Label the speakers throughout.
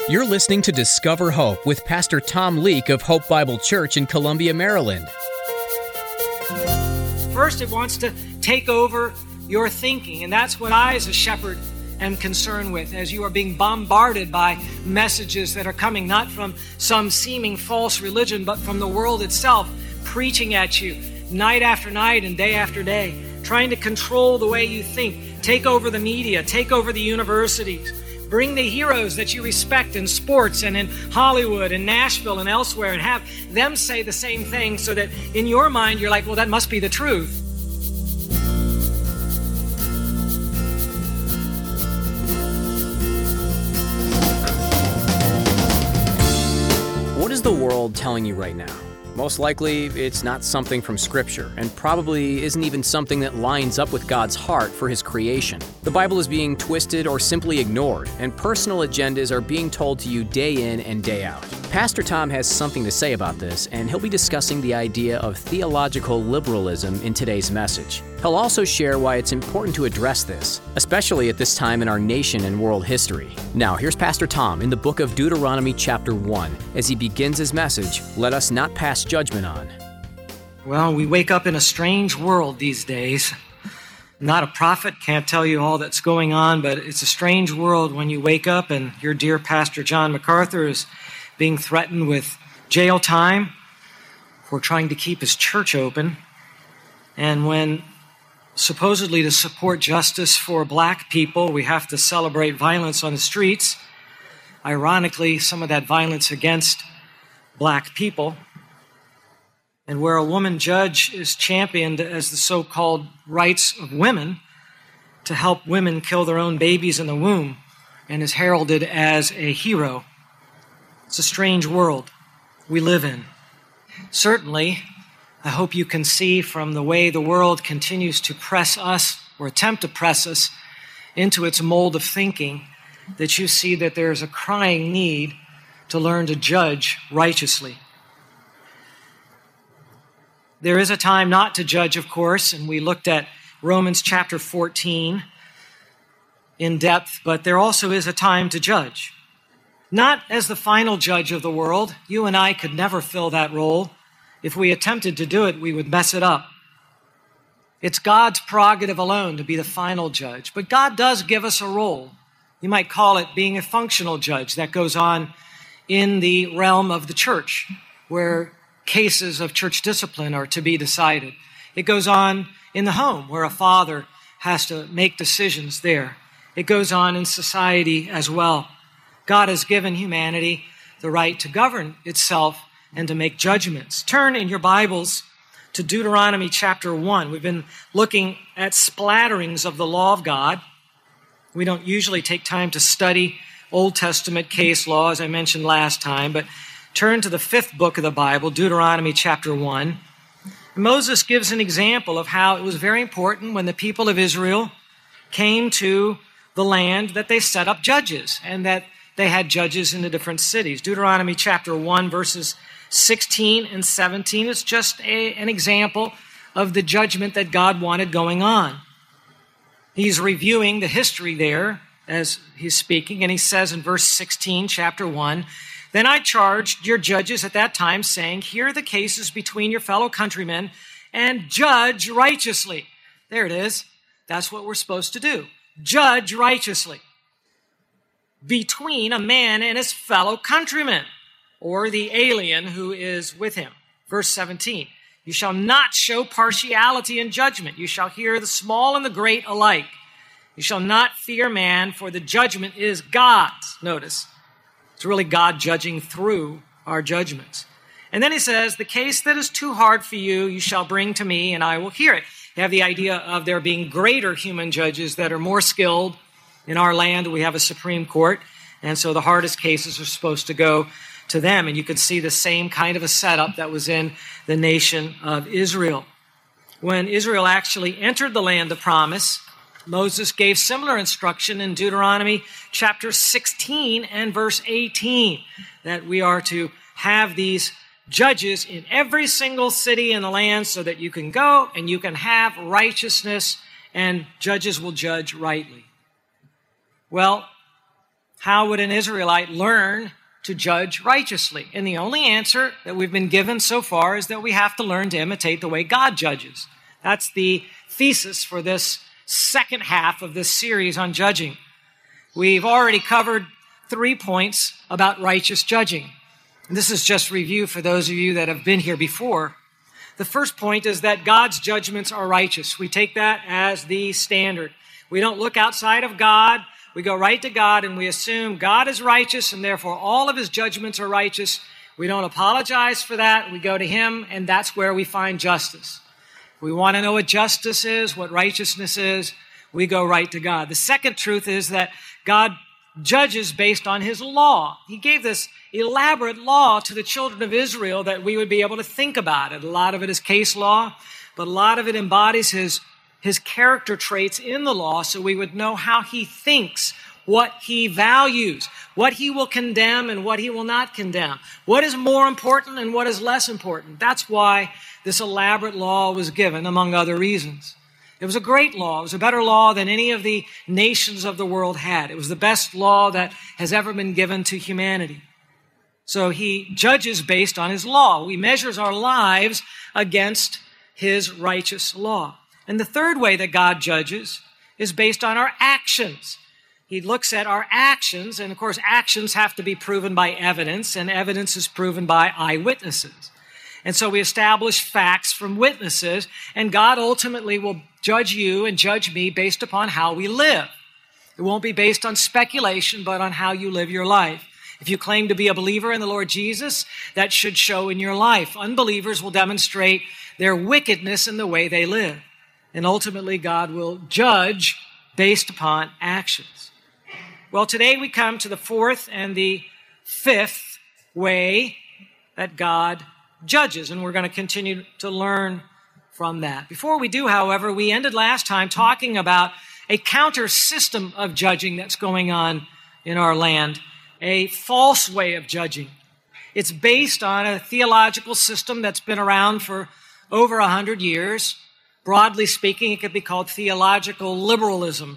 Speaker 1: You're listening to Discover Hope with Pastor Tom Leake of Hope Bible Church in Columbia, Maryland.
Speaker 2: First, it wants to take over your thinking, and that's what I, as a shepherd, am concerned with as you are being bombarded by messages that are coming not from some seeming false religion, but from the world itself, preaching at you night after night and day after day, trying to control the way you think, take over the media, take over the universities. Bring the heroes that you respect in sports and in Hollywood and Nashville and elsewhere and have them say the same thing so that in your mind you're like, well, that must be the truth.
Speaker 1: What is the world telling you right now? Most likely, it's not something from Scripture, and probably isn't even something that lines up with God's heart for His creation. The Bible is being twisted or simply ignored, and personal agendas are being told to you day in and day out. Pastor Tom has something to say about this, and he'll be discussing the idea of theological liberalism in today's message. He'll also share why it's important to address this, especially at this time in our nation and world history. Now, here's Pastor Tom in the book of Deuteronomy chapter 1. As he begins his message, let us not pass judgment on.
Speaker 2: Well, we wake up in a strange world these days. Not a prophet, can't tell you all that's going on, but it's a strange world when you wake up and your dear Pastor John MacArthur is being threatened with jail time for trying to keep his church open. And when supposedly to support justice for black people, we have to celebrate violence on the streets. Ironically, some of that violence against black people. And where a woman judge is championed as the so-called rights of women to help women kill their own babies in the womb and is heralded as a hero. It's a strange world we live in. Certainly, I hope you can see from the way the world continues to press us or attempt to press us into its mold of thinking that you see that there is a crying need to learn to judge righteously. There is a time not to judge, of course, and we looked at Romans chapter 14 in depth, but there also is a time to judge. Not as the final judge of the world. You and I could never fill that role. If we attempted to do it, we would mess it up. It's God's prerogative alone to be the final judge, but God does give us a role. You might call it being a functional judge that goes on in the realm of the church, where cases of church discipline are to be decided. It goes on in the home, where a father has to make decisions there. It goes on in society as well. God has given humanity the right to govern itself and to make judgments. Turn in your Bibles to Deuteronomy chapter 1. We've been looking at splatterings of the law of God. We don't usually take time to study Old Testament case law, as I mentioned last time, but turn to the 5th book of the Bible, Deuteronomy chapter 1. Moses gives an example of how it was very important when the people of Israel came to the land that they set up judges and that they had judges in the different cities. Deuteronomy chapter 1, verses 16 and 17 is just an example of the judgment that God wanted going on. He's reviewing the history there as he's speaking, and he says in verse 16, chapter 1, "Then I charged your judges at that time, saying, hear the cases between your fellow countrymen and judge righteously." There it is. That's what we're supposed to do. Judge righteously between a man and his fellow countrymen, or the alien who is with him. Verse 17, "You shall not show partiality in judgment. You shall hear the small and the great alike. You shall not fear man, for the judgment is God's." Notice, it's really God judging through our judgments. And then he says, "The case that is too hard for you, you shall bring to me, and I will hear it." You have the idea of there being greater human judges that are more skilled. In our land, we have a Supreme Court, and so the hardest cases are supposed to go to them. And you can see the same kind of a setup that was in the nation of Israel. When Israel actually entered the land of promise, Moses gave similar instruction in Deuteronomy chapter 16 and verse 18, that we are to have these judges in every single city in the land so that you can go and you can have righteousness and judges will judge rightly. Well, how would an Israelite learn to judge righteously? And the only answer that we've been given so far is that we have to learn to imitate the way God judges. That's the thesis for this second half of this series on judging. We've already covered 3 points about righteous judging. And this is just review for those of you that have been here before. The first point is that God's judgments are righteous. We take that as the standard. We don't look outside of God. We go right to God and we assume God is righteous and therefore all of his judgments are righteous. We don't apologize for that. We go to him and that's where we find justice. We want to know what justice is, what righteousness is. We go right to God. The second truth is that God judges based on his law. He gave this elaborate law to the children of Israel that we would be able to think about it. A lot of it is case law, but a lot of it embodies his character traits in the law so we would know how he thinks, what he values, what he will condemn and what he will not condemn, what is more important and what is less important. That's why this elaborate law was given, among other reasons. It was a great law. It was a better law than any of the nations of the world had. It was the best law that has ever been given to humanity. So he judges based on his law. He measures our lives against his righteous law. And the third way that God judges is based on our actions. He looks at our actions, and of course, actions have to be proven by evidence, and evidence is proven by eyewitnesses. And so we establish facts from witnesses, and God ultimately will judge you and judge me based upon how we live. It won't be based on speculation, but on how you live your life. If you claim to be a believer in the Lord Jesus, that should show in your life. Unbelievers will demonstrate their wickedness in the way they live. And ultimately, God will judge based upon actions. Well, today we come to the fourth and the fifth way that God judges, and we're going to continue to learn from that. Before we do, however, we ended last time talking about a counter system of judging that's going on in our land, a false way of judging. It's based on a theological system that's been around for over 100 years. Broadly speaking, it could be called theological liberalism.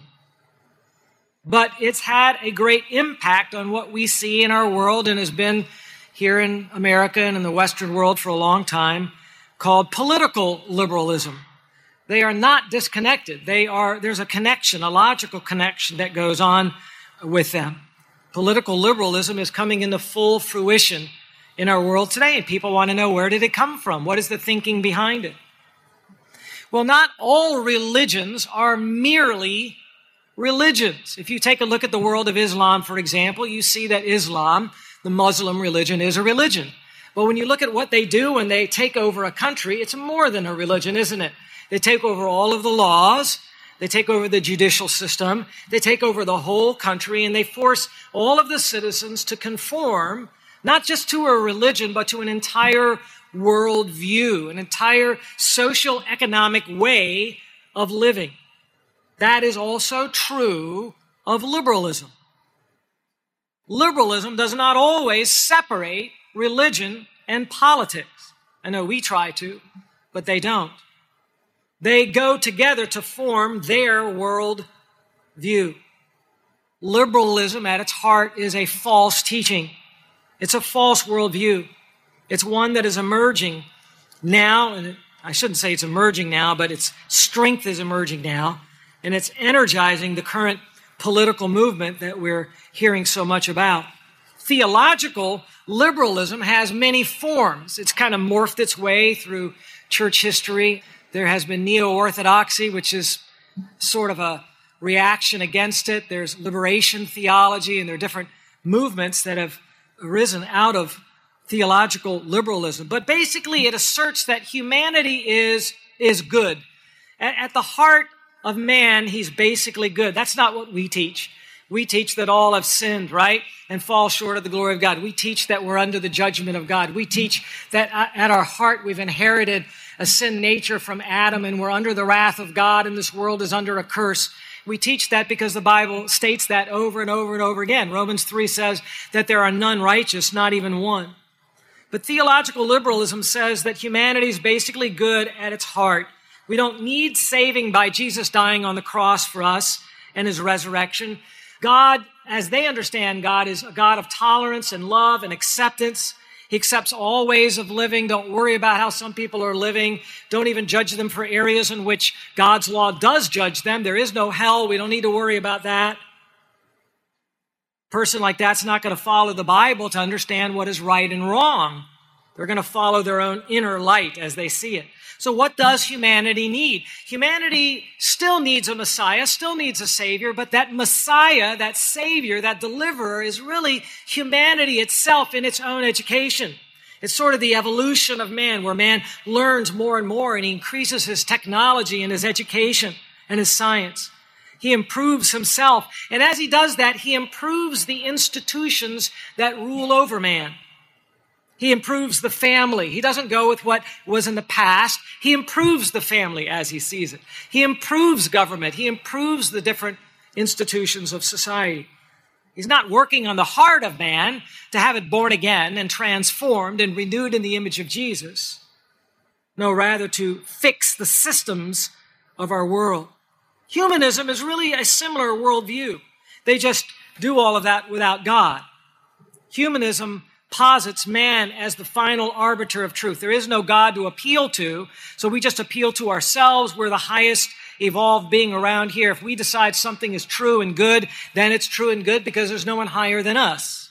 Speaker 2: But it's had a great impact on what we see in our world and has been here in America and in the Western world for a long time, called political liberalism. They are not disconnected. There's a connection, a logical connection that goes on with them. Political liberalism is coming into full fruition in our world today, and people want to know, where did it come from? What is the thinking behind it? Well, not all religions are merely religions. If you take a look at the world of Islam, for example, you see that Islam, the Muslim religion, is a religion. But when you look at what they do when they take over a country, it's more than a religion, isn't it? They take over all of the laws. They take over the judicial system. They take over the whole country, and they force all of the citizens to conform, not just to a religion, but to an entire worldview, an entire social economic way of living. That is also true of liberalism. Liberalism does not always separate religion and politics. I know we try to, but they don't. They go together to form their world view. Liberalism at its heart is a false teaching. It's a false worldview. It's one that is emerging now, and I shouldn't say it's emerging now, but its strength is emerging now, and it's energizing the current political movement that we're hearing so much about. Theological liberalism has many forms. It's kind of morphed its way through church history. There has been neo-orthodoxy, which is sort of a reaction against it. There's liberation theology, and there are different movements that have arisen out of theological liberalism. But basically, it asserts that humanity is good. At the heart of man, he's basically good. That's not what we teach. We teach that all have sinned, right? And fall short of the glory of God. We teach that we're under the judgment of God. We teach that at our heart we've inherited a sin nature from Adam and we're under the wrath of God and this world is under a curse. We teach that because the Bible states that over and over and over again. Romans 3 says that there are none righteous, not even one. But theological liberalism says that humanity is basically good at its heart. We don't need saving by Jesus dying on the cross for us and his resurrection. God as they understand God, is a God of tolerance and love and acceptance. He accepts all ways of living. Don't worry about how some people are living. Don't even judge them for areas in which God's law does judge them. There is no hell. We don't need to worry about that. A person like that's not going to follow the Bible to understand what is right and wrong. They're going to follow their own inner light as they see it. So what does humanity need? Humanity still needs a Messiah, still needs a Savior, but that Messiah, that Savior, that deliverer is really humanity itself in its own education. It's sort of the evolution of man, where man learns more and more and he increases his technology and his education and his science. He improves himself. And as he does that, he improves the institutions that rule over man. He improves the family. He doesn't go with what was in the past. He improves the family as he sees it. He improves government. He improves the different institutions of society. He's not working on the heart of man to have it born again and transformed and renewed in the image of Jesus. No, rather to fix the systems of our world. Humanism is really a similar worldview. They just do all of that without God. Humanism posits man as the final arbiter of truth. There is no God to appeal to, so we just appeal to ourselves. We're the highest evolved being around here. If we decide something is true and good, then it's true and good because there's no one higher than us.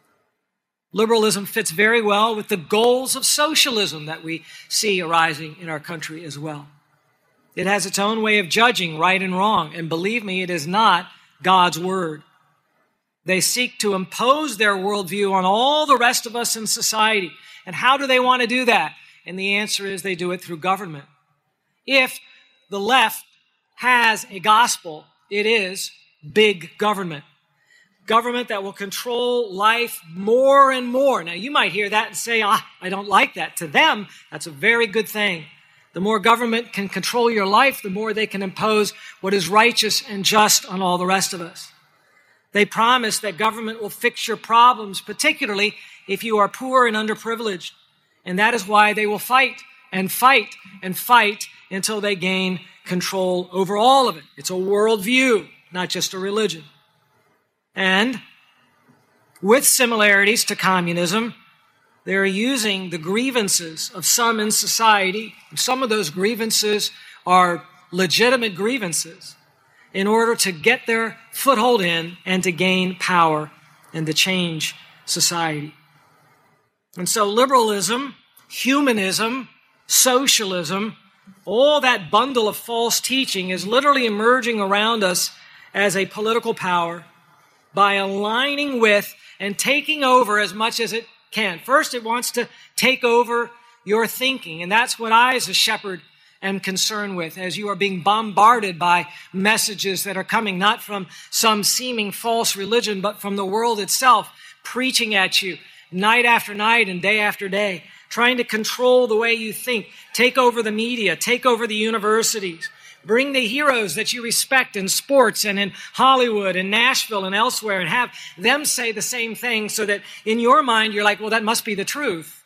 Speaker 2: Liberalism fits very well with the goals of socialism that we see arising in our country as well. It has its own way of judging right and wrong, and believe me, it is not God's word. They seek to impose their worldview on all the rest of us in society. And how do they want to do that? And the answer is they do it through government. If the left has a gospel, it is big government. Government that will control life more and more. Now, you might hear that and say, I don't like that. To them, that's a very good thing. The more government can control your life, the more they can impose what is righteous and just on all the rest of us. They promise that government will fix your problems, particularly if you are poor and underprivileged. And that is why they will fight and fight and fight until they gain control over all of it. It's a worldview, not just a religion. And with similarities to communism, they're using the grievances of some in society. Some of those grievances are legitimate grievances, in order to get their foothold in and to gain power and to change society. And so liberalism, humanism, socialism, all that bundle of false teaching is literally emerging around us as a political power by aligning with and taking over as much as it can. First, it wants to take over your thinking, and that's what I, as a shepherd, am concerned with as you are being bombarded by messages that are coming not from some seeming false religion, but from the world itself, preaching at you night after night and day after day, trying to control the way you think, take over the media, take over the universities, bring the heroes that you respect in sports and in Hollywood and Nashville and elsewhere and have them say the same thing so that in your mind you're like, well, that must be the truth.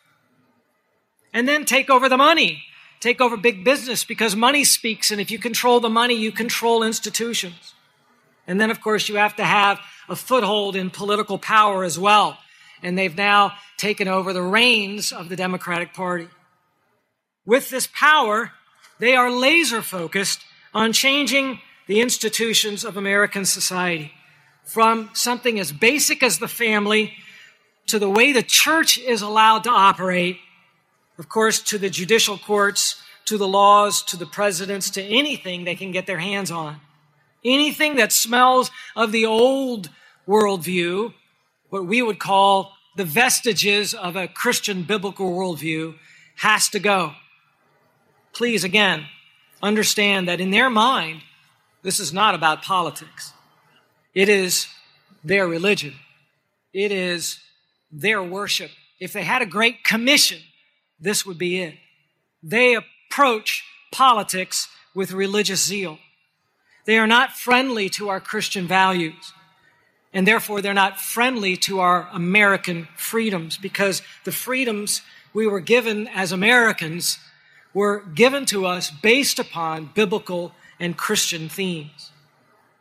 Speaker 2: And then take over the money. Take over big business because money speaks, and if you control the money, you control institutions. And then, of course, you have to have a foothold in political power as well. And they've now taken over the reins of the Democratic Party. With this power, they are laser focused on changing the institutions of American society from something as basic as the family to the way the church is allowed to operate, of course, to the judicial courts, to the laws, to the presidents, to anything they can get their hands on. Anything that smells of the old worldview, what we would call the vestiges of a Christian biblical worldview, has to go. Please, again, understand that in their mind, this is not about politics. It is their religion. It is their worship. If they had a great commission, this would be it. They approach politics with religious zeal. They are not friendly to our Christian values, and therefore they're not friendly to our American freedoms, because the freedoms we were given as Americans were given to us based upon biblical and Christian themes.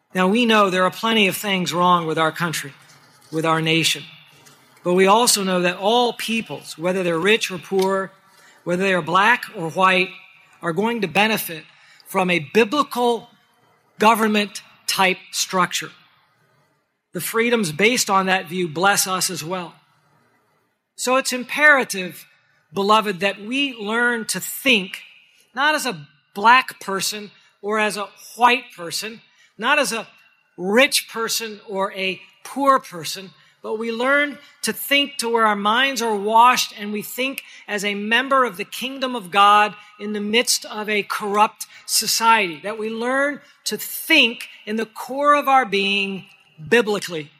Speaker 2: Now, we know there are plenty of things wrong with our country, with our nation. But we also know that all peoples, whether they're rich or poor, whether they are black or white, are going to benefit from a biblical government type structure. The freedoms based on that view bless us as well. So it's imperative, beloved, that we learn to think not as a black person or as a white person, not as a rich person or a poor person, but we learn to think to where our minds are washed and we think as a member of the kingdom of God in the midst of a corrupt society. That we learn to think in the core of our being biblically.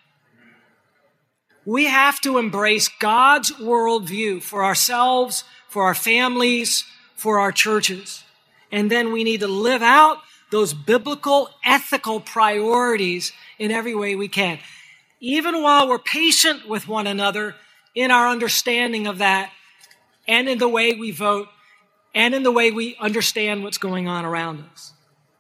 Speaker 2: We have to embrace God's worldview for ourselves, for our families, for our churches. And then we need to live out those biblical, ethical priorities in every way we can. Even while we're patient with one another in our understanding of that, and in the way we vote, and in the way we understand what's going on around us.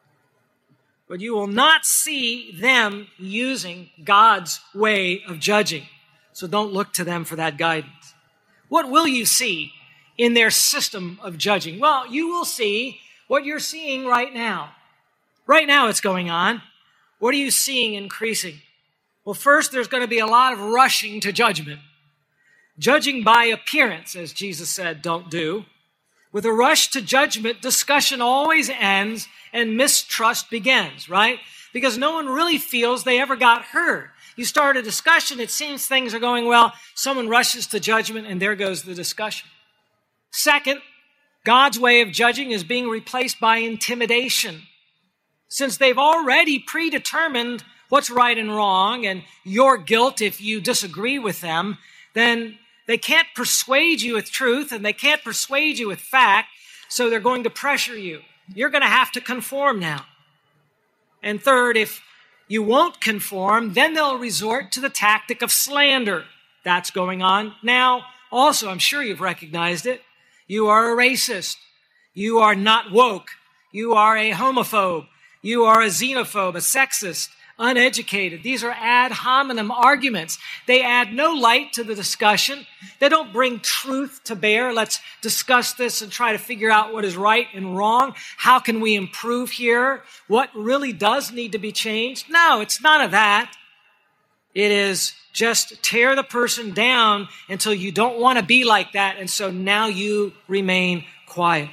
Speaker 2: But you will not see them using God's way of judging. So don't look to them for that guidance. What will you see in their system of judging? Well, you will see what you're seeing right now. Right now it's going on. What are you seeing increasing? Well, first, there's going to be a lot of rushing to judgment. Judging by appearance, as Jesus said, don't do. With a rush to judgment, discussion always ends and mistrust begins, right? Because no one really feels they ever got heard. You start a discussion, it seems things are going well, someone rushes to judgment, and there goes the discussion. Second, God's way of judging is being replaced by intimidation. Since they've already predetermined what's right and wrong and your guilt if you disagree with them, then they can't persuade you with truth and they can't persuade you with fact, so they're going to pressure you. You're going to have to conform now. And third, if you won't conform, then they'll resort to the tactic of slander. That's going on now. Also, I'm sure you've recognized it. You are a racist. You are not woke. You are a homophobe. You are a xenophobe, a sexist, uneducated. These are ad hominem arguments. They add no light to the discussion. They don't bring truth to bear. Let's discuss this and try to figure out what is right and wrong. How can we improve here? What really does need to be changed? No, it's none of that. It is just tear the person down until you don't want to be like that, and so now you remain quiet.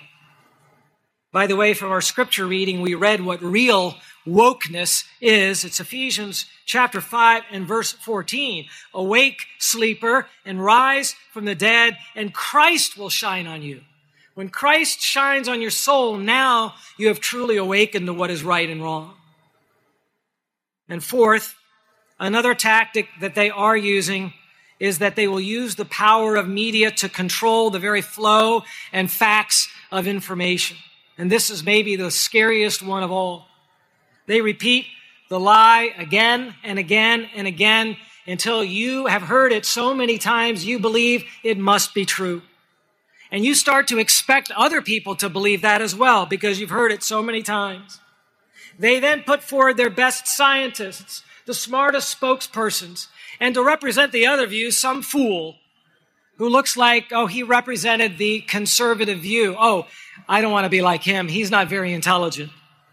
Speaker 2: By the way, from our scripture reading, we read what real wokeness is. It's Ephesians chapter 5 and verse 14. Awake, sleeper, and rise from the dead, and Christ will shine on you. When Christ shines on your soul, now you have truly awakened to what is right and wrong. And fourth, another tactic that they are using is that they will use the power of media to control the very flow and facts of information. And this is maybe the scariest one of all. They repeat the lie again and again and again until you have heard it so many times you believe it must be true. And you start to expect other people to believe that as well because you've heard it so many times. They then put forward their best scientists, the smartest spokespersons, and to represent the other view, some fool who looks like, he represented the conservative view. I don't want to be like him. He's not very intelligent.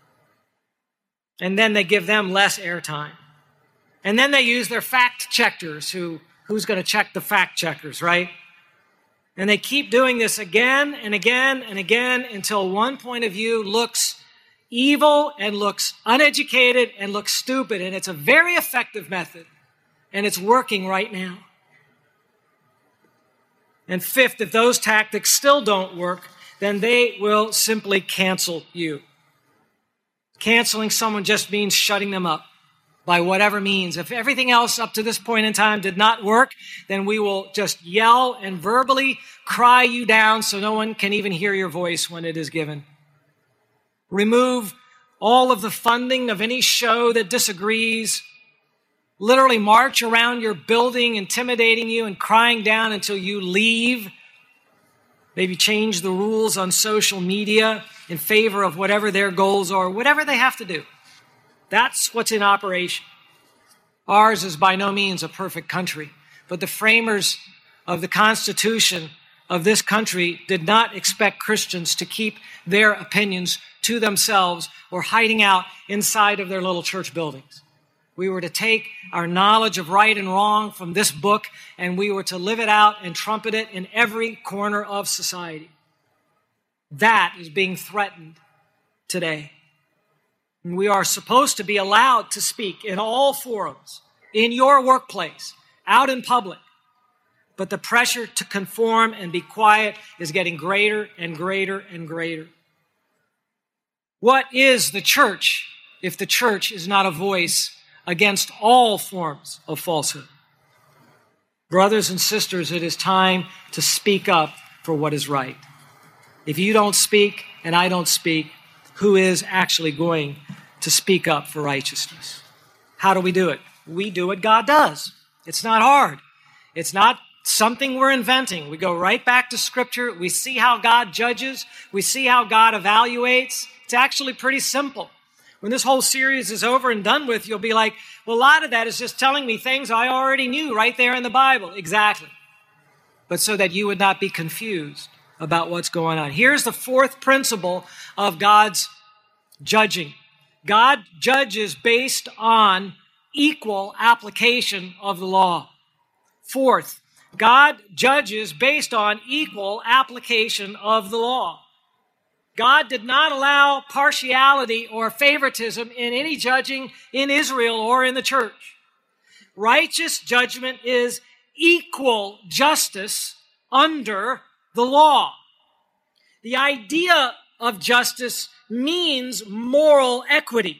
Speaker 2: And then they give them less airtime. And then they use their fact checkers. Who's going to check the fact checkers, right? And they keep doing this again and again and again until one point of view looks evil and looks uneducated and looks stupid. And it's a very effective method. And it's working right now. And fifth, if those tactics still don't work, then they will simply cancel you. Canceling someone just means shutting them up by whatever means. If everything else up to this point in time did not work, then we will just yell and verbally cry you down so no one can even hear your voice when it is given. Remove all of the funding of any show that disagrees. Literally march around your building, intimidating you and crying down until you leave. Maybe change the rules on social media in favor of whatever their goals are, whatever they have to do. That's what's in operation. Ours is by no means a perfect country, but the framers of the Constitution of this country did not expect Christians to keep their opinions to themselves or hiding out inside of their little church buildings. We were to take our knowledge of right and wrong from this book, and we were to live it out and trumpet it in every corner of society. That is being threatened today. And we are supposed to be allowed to speak in all forums, in your workplace, out in public. But the pressure to conform and be quiet is getting greater and greater and greater. What is the church if the church is not a voice against all forms of falsehood? Brothers and sisters, it is time to speak up for what is right. If you don't speak and I don't speak, who is actually going to speak up for righteousness? How do we do it? We do what God does. It's not hard. It's not something we're inventing. We go right back to Scripture. We see how God judges. We see how God evaluates. It's actually pretty simple. When this whole series is over and done with, you'll be like, well, a lot of that is just telling me things I already knew right there in the Bible. Exactly. But so that you would not be confused about what's going on. Here's the fourth principle of God's judging. God judges based on equal application of the law. Fourth, God judges based on equal application of the law. God did not allow partiality or favoritism in any judging in Israel or in the church. Righteous judgment is equal justice under the law. The idea of justice means moral equity.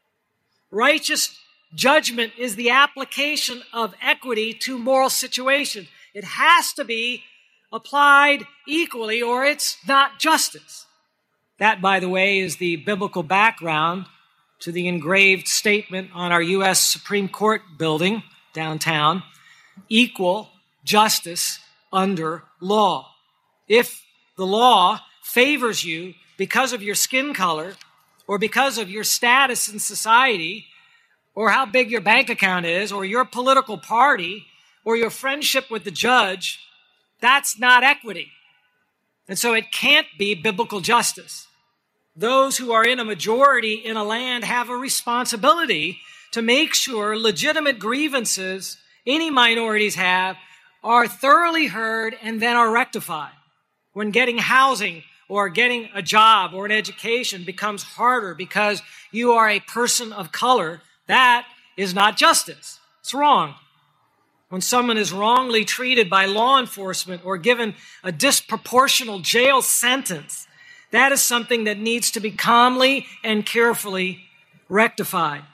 Speaker 2: Righteous judgment is the application of equity to moral situations. It has to be applied equally or it's not justice. That, by the way, is the biblical background to the engraved statement on our U.S. Supreme Court building downtown, equal justice under law. If the law favors you because of your skin color or because of your status in society or how big your bank account is or your political party or your friendship with the judge, that's not equity. And so it can't be biblical justice. Those who are in a majority in a land have a responsibility to make sure legitimate grievances any minorities have are thoroughly heard and then are rectified. When getting housing or getting a job or an education becomes harder because you are a person of color, that is not justice. It's wrong. When someone is wrongly treated by law enforcement or given a disproportional jail sentence, that is something that needs to be calmly and carefully rectified.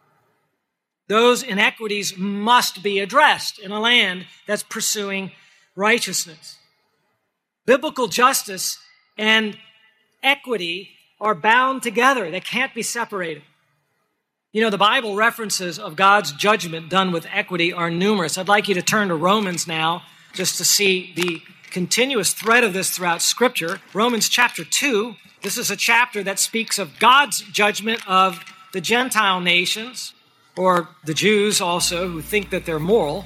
Speaker 2: Those inequities must be addressed in a land that's pursuing righteousness. Biblical justice and equity are bound together. They can't be separated. You know, the Bible references of God's judgment done with equity are numerous. I'd like you to turn to Romans now just to see the continuous thread of this throughout Scripture. Romans chapter 2, this is a chapter that speaks of God's judgment of the Gentile nations, or the Jews also, who think that they're moral.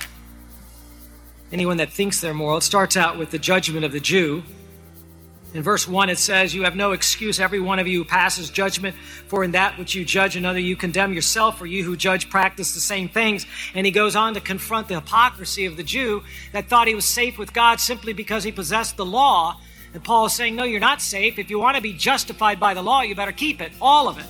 Speaker 2: Anyone that thinks they're moral. It starts out with the judgment of the Jew. In verse 1, it says, "You have no excuse, every one of you who passes judgment, for in that which you judge another, you condemn yourself, for you who judge practice the same things." And he goes on to confront the hypocrisy of the Jew that thought he was safe with God simply because he possessed the law. And Paul is saying, no, you're not safe. If you want to be justified by the law, you better keep it, all of it.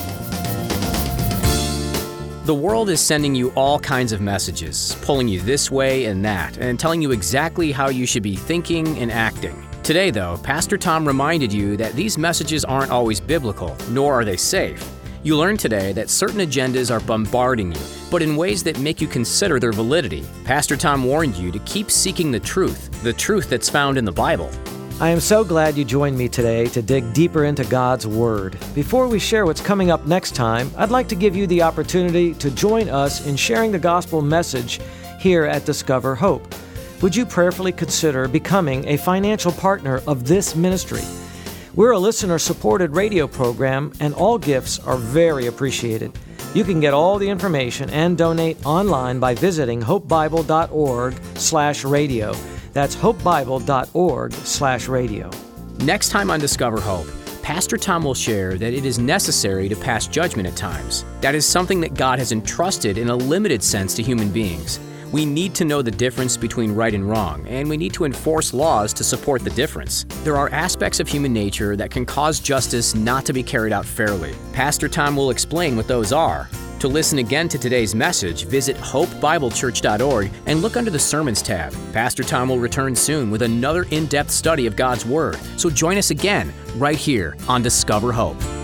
Speaker 1: The world is sending you all kinds of messages, pulling you this way and that, and telling you exactly how you should be thinking and acting. Today, though, Pastor Tom reminded you that these messages aren't always biblical, nor are they safe. You learned today that certain agendas are bombarding you, but in ways that make you consider their validity. Pastor Tom warned you to keep seeking the truth that's found in the Bible.
Speaker 3: I am so glad you joined me today to dig deeper into God's Word. Before we share what's coming up next time, I'd like to give you the opportunity to join us in sharing the gospel message here at Discover Hope. Would you prayerfully consider becoming a financial partner of this ministry? We're a listener-supported radio program, and all gifts are very appreciated. You can get all the information and donate online by visiting hopebible.org/radio. That's hopebible.org/radio.
Speaker 1: Next time on Discover Hope, Pastor Tom will share that it is necessary to pass judgment at times. That is something that God has entrusted in a limited sense to human beings. We need to know the difference between right and wrong, and we need to enforce laws to support the difference. There are aspects of human nature that can cause justice not to be carried out fairly. Pastor Tom will explain what those are. To listen again to today's message, visit hopebiblechurch.org and look under the Sermons tab. Pastor Tom will return soon with another in-depth study of God's Word, so join us again right here on Discover Hope.